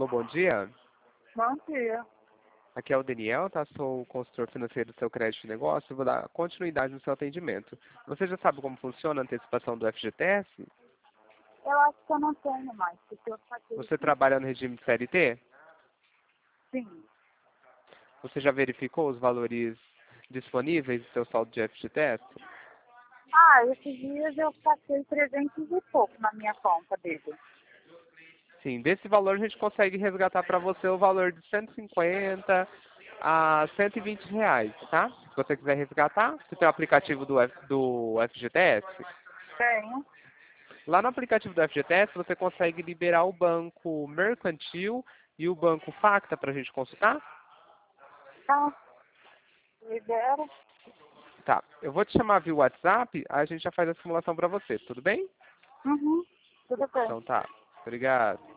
bom dia. Bom dia. Aqui é o Daniel, tá? Sou o consultor financeiro do seu crédito de negócio. Vou dar continuidade no seu atendimento. Você já sabe como funciona a antecipação do FGTS? Eu acho que eu não tenho mais, porque eu saquei. Você trabalha no regime de CLT? Sim. Você já verificou os valores disponíveis do seu saldo de FGTS? Esses dias eu saquei 300 e pouco na minha conta dele. Sim, desse valor a gente consegue resgatar para você o valor de 150 a 120 reais, tá? Se você quiser resgatar, você tem o aplicativo do FGTS. Tenho. Lá no aplicativo do FGTS você consegue liberar o banco mercantil e o banco Facta para a gente consultar? Tá. Libera. Tá, eu vou te chamar via WhatsApp, a gente já faz a simulação para você, tudo bem? Uhum. Tudo bem. Então tá, obrigado.